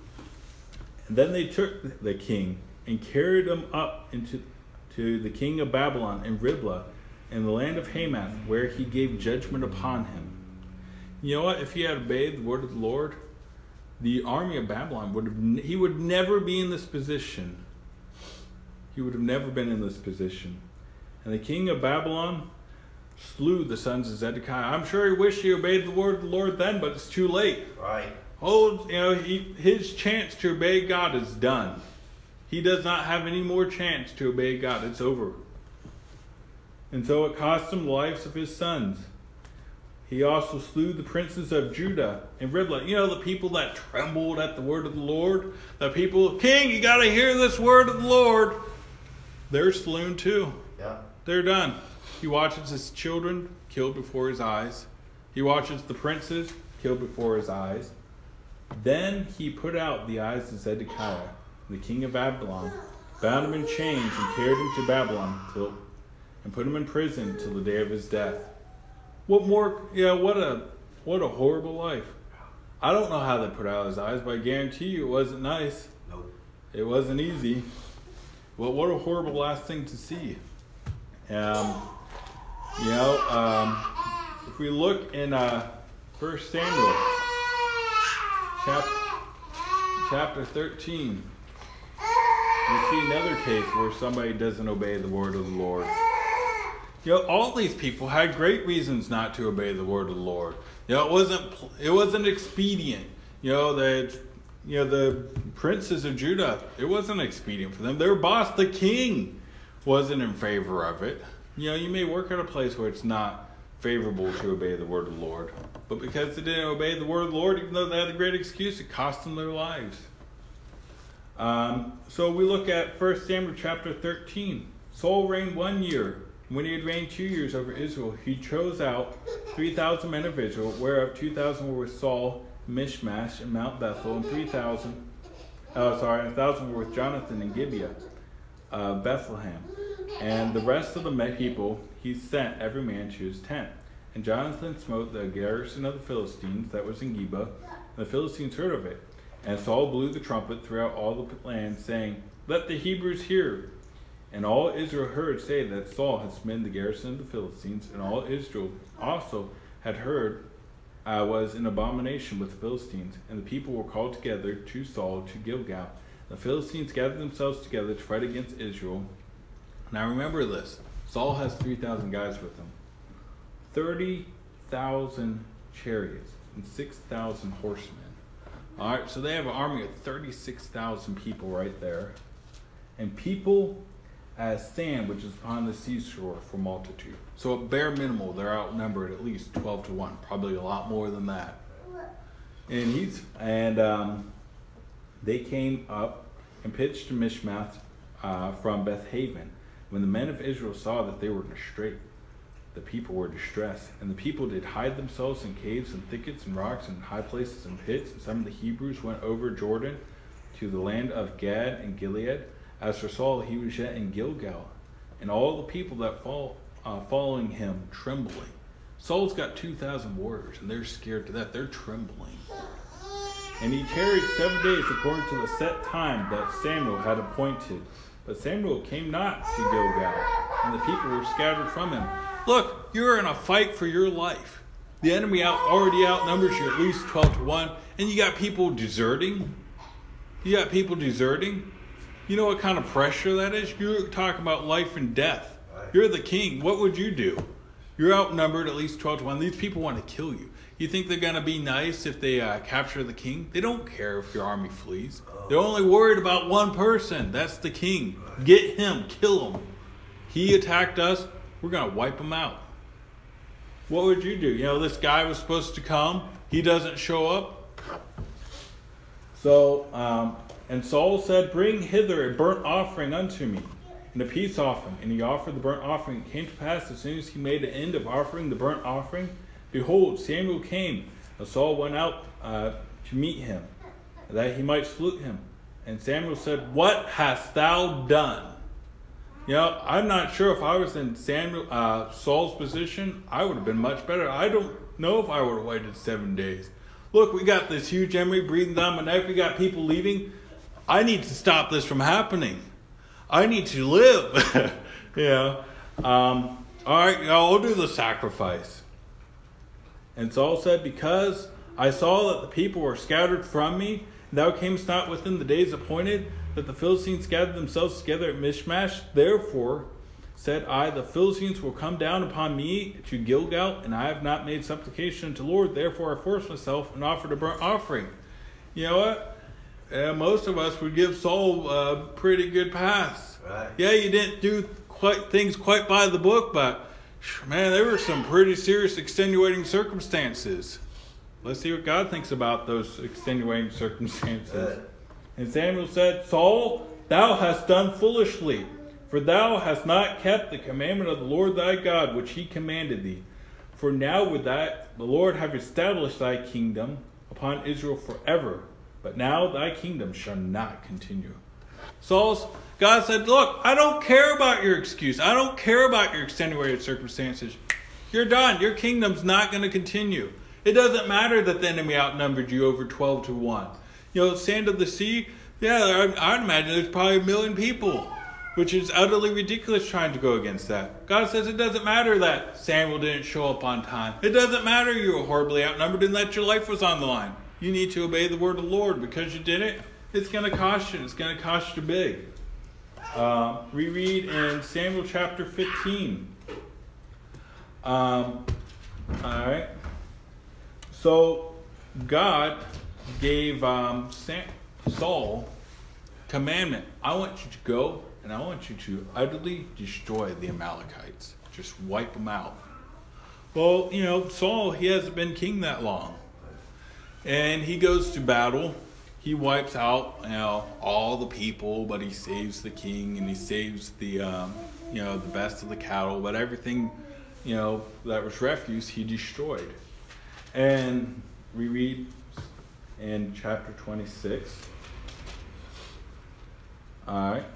then they took the king and carried him up to the king of Babylon in Riblah, in the land of Hamath, where he gave judgment upon him. You know what? If he had obeyed the word of the Lord, the army of Babylon he would never be in this position. He would have never been in this position. And the king of Babylon slew the sons of Zedekiah. I'm sure he wished he obeyed the word of the Lord then, but it's too late. Right. His chance to obey God is done. He does not have any more chance to obey God. It's over. And so it cost him the lives of his sons. He also slew the princes of Judah and Riblah. The people that trembled at the word of the Lord. The people, king, you got to hear this word of the Lord. They're slain too. Yeah. They're done. He watches his children killed before his eyes. He watches the princes killed before his eyes. Then he put out the eyes of Zedekiah, the king of Babylon, bound him in chains and carried him to Babylon and put him in prison till the day of his death. What more? What a horrible life. I don't know how they put out his eyes, but I guarantee you it wasn't nice. Nope. It wasn't easy. Well, what a horrible last thing to see. If we look in 1 Samuel chapter 13, we see another case where somebody doesn't obey the word of the Lord. All these people had great reasons not to obey the word of the Lord. It wasn't expedient. The princes of Judah, it wasn't expedient for them. Their boss, the king, wasn't in favor of it. You may work at a place where it's not favorable to obey the word of the Lord. But because they didn't obey the word of the Lord, even though they had a great excuse, it cost them their lives. So we look at 1 Samuel chapter 13. Saul reigned 1 year. When he had reigned 2 years over Israel, he chose out 3,000 men of Israel, whereof 2,000 were with Saul, Mishmash, and Mount Bethel, and 1,000 were with Jonathan in Gibeah, Bethlehem. And the rest of the people he sent every man to his tent. And Jonathan smote the garrison of the Philistines that was in Gibeah, and the Philistines heard of it. And Saul blew the trumpet throughout all the land, saying, Let the Hebrews hear. And all Israel heard say that Saul had smitten the garrison of the Philistines, and all Israel also had heard was an abomination with the Philistines. And the people were called together to Saul to Gilgal. The Philistines gathered themselves together to fight against Israel. Now remember this, Saul has 3,000 guys with him. 30,000 chariots and 6,000 horsemen. All right, so they have an army of 36,000 people right there. And people as sand which is upon the seashore for multitude. So at bare minimal, they're outnumbered at least 12-1, probably a lot more than that. And they came up and pitched to Mishmath from Bethaven. When the men of Israel saw that they were in a strait, the people were distressed, and the people did hide themselves in caves and thickets and rocks and high places and pits. And some of the Hebrews went over Jordan to the land of Gad and Gilead. As for Saul, he was yet in Gilgal, and all the people that following him trembling. Saul's got 2,000 warriors, and they're scared to death. They're trembling. And he tarried 7 days according to the set time that Samuel had appointed. But Samuel came not to Gilgal, and the people were scattered from him. Look, you're in a fight for your life. The enemy already outnumbers you at least 12-1, and you got people deserting. You know what kind of pressure that is? You're talking about life and death. You're the king. What would you do? You're outnumbered at least 12-1. These people want to kill you. You think they're going to be nice if they capture the king? They don't care if your army flees. They're only worried about one person. That's the king. Get him. Kill him. He attacked us. We're going to wipe him out. What would you do? You know, this guy was supposed to come. He doesn't show up. So, and Saul said, bring hither a burnt offering unto me, and a peace offering. And he offered the burnt offering. It came to pass, as soon as he made an end of offering the burnt offering, behold, Samuel came, and Saul went out to meet him, that he might salute him. And Samuel said, what hast thou done? You know, I'm not sure if I was in Saul's position, I would have been much better. I don't know if I would have waited 7 days. Look, we got this huge enemy breathing down my neck. We got people leaving. I need to stop this from happening. I need to live. All right, I'll do the sacrifice. And Saul said, because I saw that the people were scattered from me, and thou camest not within the days appointed, that the Philistines scattered themselves together at Michmash. Therefore said I, the Philistines will come down upon me to Gilgal, and I have not made supplication unto the Lord. Therefore I forced myself and offered a burnt offering. You know what? Most of us would give Saul a pretty good pass. Right. Yeah, you didn't do things quite by the book, but man, there were some pretty serious extenuating circumstances. Let's see what God thinks about those extenuating circumstances. And Samuel said, Saul, thou hast done foolishly, for thou hast not kept the commandment of the Lord thy God, which he commanded thee. For now would that the Lord have established thy kingdom upon Israel forever, but now thy kingdom shall not continue. God said, look, I don't care about your excuse. I don't care about your extenuated circumstances. You're done. Your kingdom's not going to continue. It doesn't matter that the enemy outnumbered you over 12-1. You know, sand of the sea, yeah, I'd imagine there's probably 1 million people, which is utterly ridiculous trying to go against that. God says it doesn't matter that Samuel didn't show up on time. It doesn't matter you were horribly outnumbered and that your life was on the line. You need to obey the word of the Lord. Because you did it, it's going to cost you. It's going to cost you big. We read in Samuel chapter 15. All right. So God gave Saul commandment. I want you to go and I want you to utterly destroy the Amalekites. Just wipe them out. Well, you know, Saul, he hasn't been king that long. And he goes to battle. He wipes out, all the people, but he saves the king and he saves the, the best of the cattle. But everything, that was refuse, he destroyed. And we read in chapter 26. All right.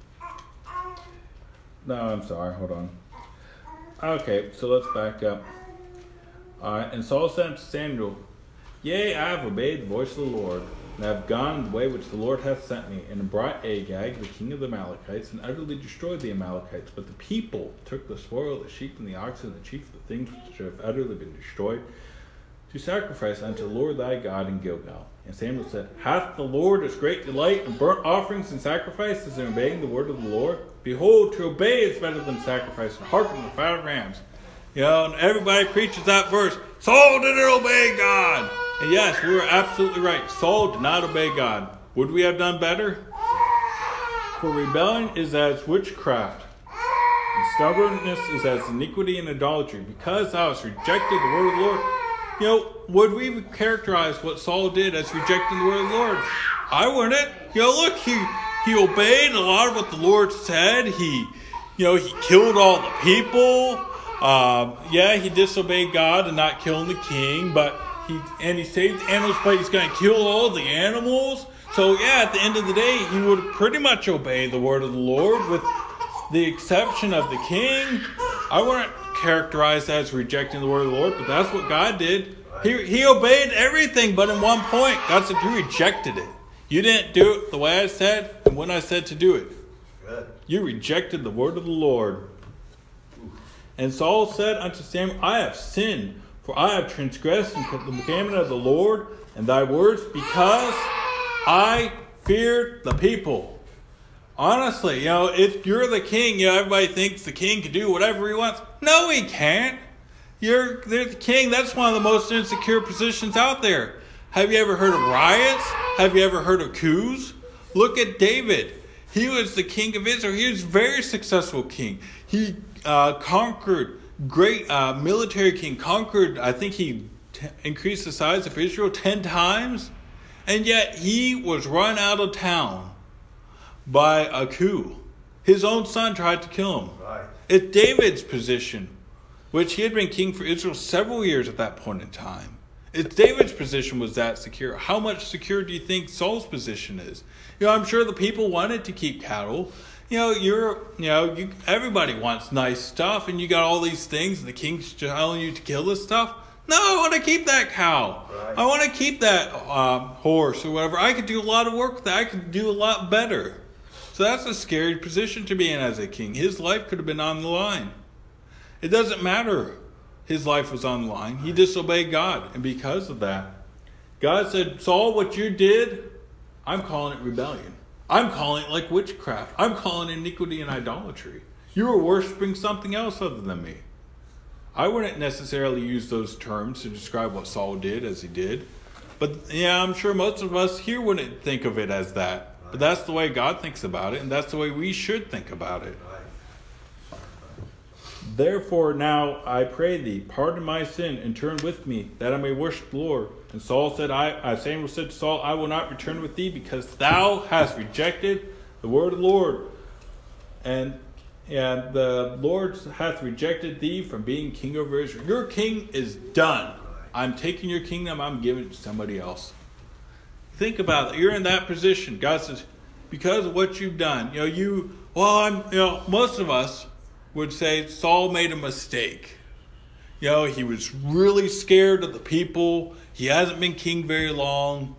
No, I'm sorry. Hold on. Okay, so let's back up. All right. And Saul said to Samuel, Yea, I have obeyed the voice of the Lord, and I have gone the way which the Lord hath sent me, and brought Agag, the king of the Amalekites, and utterly destroyed the Amalekites. But the people took the spoil, the sheep and the oxen, and the chief of the things which have utterly been destroyed, to sacrifice unto the Lord thy God in Gilgal. And Samuel said, Hath the Lord as great delight in burnt offerings and sacrifices, and obeying the word of the Lord? Behold, to obey is better than sacrifice, and hearken to the fat of rams. And everybody preaches that verse. Saul didn't obey God. And yes, we were absolutely right. Saul did not obey God. Would we have done better? For rebellion is as witchcraft, and stubbornness is as iniquity and idolatry. Because thou hast rejected the word of the Lord. Would we characterize what Saul did as rejecting the word of the Lord? I wouldn't. Look, he obeyed a lot of what the Lord said. He killed all the people. He disobeyed God and not killing the king, but he saved animals, but he's going to kill all the animals. So at the end of the day, he would pretty much obey the word of the Lord, with the exception of the king. I wouldn't characterize that as rejecting the word of the Lord, but that's what God did. He obeyed everything, but in one point, God said, you rejected it. You didn't do it the way I said and when I said to do it. Good. You rejected the word of the Lord. And Saul said unto Samuel, I have sinned, for I have transgressed the commandment of the Lord and thy words, because I feared the people. Honestly, if you're the king, everybody thinks the king can do whatever he wants. No, he can't. They're the king. That's one of the most insecure positions out there. Have you ever heard of riots? Have you ever heard of coups? Look at David. He was the king of Israel. He was a very successful king. He conquered, great military king, conquered, I think he increased the size of Israel 10 times. And yet he was run out of town by a coup. His own son tried to kill him. Right. It's David's position, which he had been king for Israel several years at that point in time. It's David's position was that secure. How much secure do you think Saul's position is? I'm sure the people wanted to keep cattle. Everybody wants nice stuff, and you got all these things, and the king's telling you to kill this stuff. No, I want to keep that cow. Right. I want to keep that horse or whatever. I could do a lot of work with that. I could do a lot better. So that's a scary position to be in as a king. His life could have been on the line. It doesn't matter. His life was on the line. He disobeyed God. And because of that, God said, Saul, what you did, I'm calling it rebellion. I'm calling it like witchcraft. I'm calling it iniquity and idolatry. You were worshiping something else other than me. I wouldn't necessarily use those terms to describe what Saul did as he did. But I'm sure most of us here wouldn't think of it as that. But that's the way God thinks about it, and that's the way we should think about it. Therefore now I pray thee, pardon my sin, and turn with me, that I may worship the Lord. And Samuel said to Saul, I will not return with thee, because thou hast rejected the word of the Lord. And the Lord hath rejected thee from being king over Israel. Your king is done. I'm taking your kingdom, I'm giving it to somebody else. Think about it. You're in that position. God says, because of what you've done, most of us would say Saul made a mistake. He was really scared of the people. He hasn't been king very long.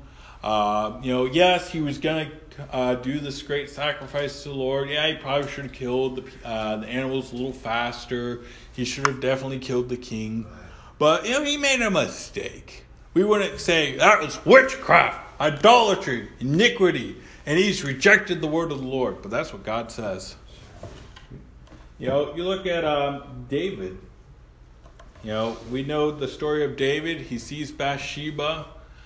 Yes, he was going to do this great sacrifice to the Lord. Yeah, he probably should have killed the animals a little faster. He should have definitely killed the king. But, he made a mistake. We wouldn't say that was witchcraft, idolatry, iniquity, and he's rejected the word of the Lord. But that's what God says. You look at David. We know the story of David. He sees Bathsheba.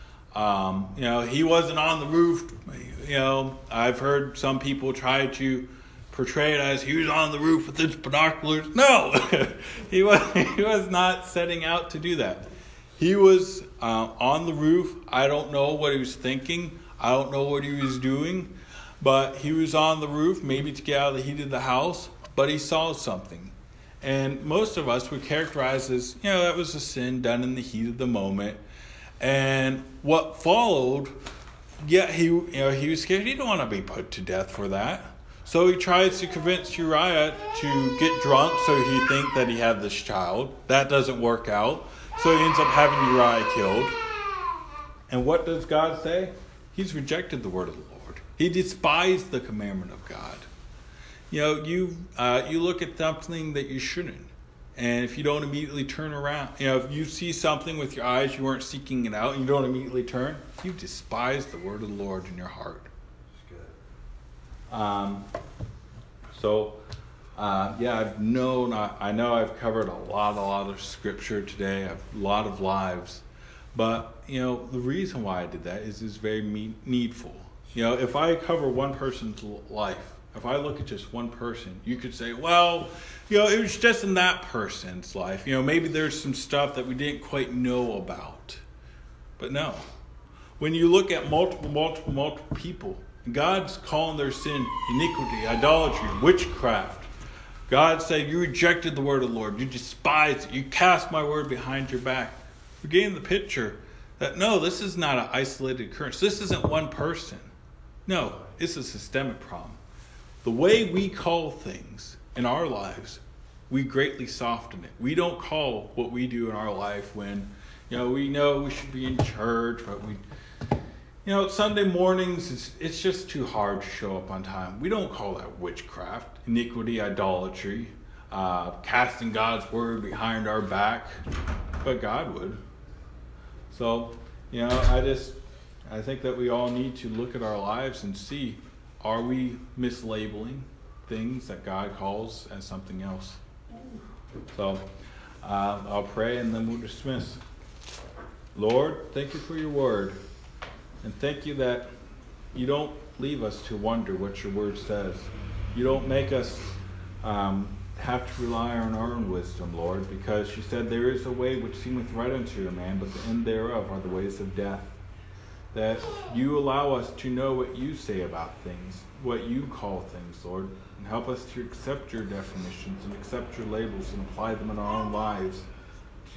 He wasn't on the roof. I've heard some people try to portray it as he was on the roof with his binoculars. No, he was not setting out to do that. He was on the roof. I don't know what he was thinking. I don't know what he was doing. But he was on the roof, maybe to get out of the heat of the house. But he saw something. And most of us would characterize as, that was a sin done in the heat of the moment. And what followed, he was scared. He didn't want to be put to death for that. So he tries to convince Uriah to get drunk so he think that he had this child. That doesn't work out. So he ends up having Uriah killed. And what does God say? He's rejected the word of the Lord. He despised the commandment of God. You look at something that you shouldn't. And if you don't immediately turn around, if you see something with your eyes, you weren't seeking it out, and you don't immediately turn, you despise the word of the Lord in your heart. That's good. I know I've covered a lot of scripture today, a lot of lives. But, the reason why I did that is very needful. If I cover one person's life, if I look at just one person, you could say, well, it was just in that person's life. Maybe there's some stuff that we didn't quite know about. But no. When you look at multiple people, God's calling their sin iniquity, idolatry, witchcraft. God said, you rejected the word of the Lord. You despised it. You cast my word behind your back. We're getting the picture that, no, this is not an isolated occurrence. This isn't one person. No, it's a systemic problem. The way we call things in our lives, we greatly soften it. We don't call what we do in our life when, we know we should be in church, but Sunday mornings, it's just too hard to show up on time. We don't call that witchcraft, iniquity, idolatry, casting God's word behind our back, but God would. So, I think that we all need to look at our lives and see, are we mislabeling things that God calls as something else? So, I'll pray and then we'll dismiss. Lord, thank you for your word. And thank you that you don't leave us to wonder what your word says. You don't make us have to rely on our own wisdom, Lord, because you said there is a way which seemeth right unto a man, but the end thereof are the ways of death. That you allow us to know what you say about things, what you call things, Lord, and help us to accept your definitions and accept your labels and apply them in our own lives.